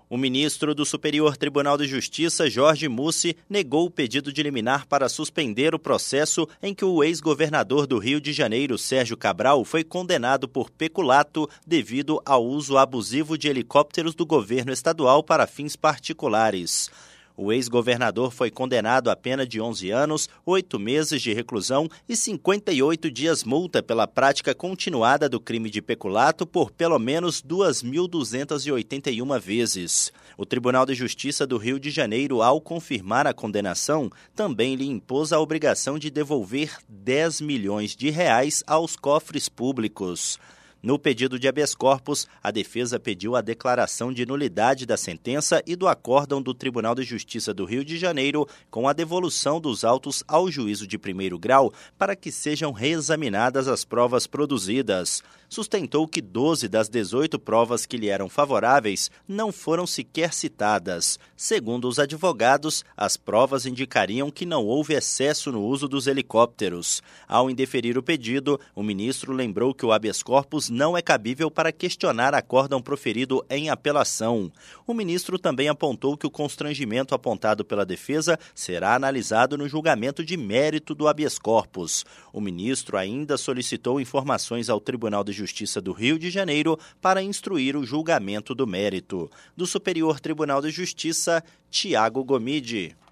O ministro do Superior Tribunal de Justiça, Jorge Mussi, negou o pedido de liminar para suspender o processo em que o ex-governador do Rio de Janeiro, Sérgio Cabral, foi condenado por peculato devido ao uso abusivo de helicópteros do governo estadual para fins particulares. O ex-governador foi condenado a pena de 11 anos, 8 meses de reclusão e 58 dias multa pela prática continuada do crime de peculato por pelo menos 2.281 vezes. O Tribunal de Justiça do Rio de Janeiro, ao confirmar a condenação, também lhe impôs a obrigação de devolver 10 milhões de reais aos cofres públicos. No pedido de habeas corpus, a defesa pediu a declaração de nulidade da sentença e do acórdão do Tribunal de Justiça do Rio de Janeiro com a devolução dos autos ao juízo de primeiro grau para que sejam reexaminadas as provas produzidas. Sustentou que 12 das 18 provas que lhe eram favoráveis não foram sequer citadas. Segundo os advogados, as provas indicariam que não houve excesso no uso dos helicópteros. Ao indeferir o pedido, o ministro lembrou que o habeas corpus não é cabível para questionar acórdão proferido em apelação. O ministro também apontou que o constrangimento apontado pela defesa será analisado no julgamento de mérito do habeas corpus. O ministro ainda solicitou informações ao Tribunal de Justiça do Rio de Janeiro para instruir o julgamento do mérito. Do Superior Tribunal de Justiça, Tiago Gomide.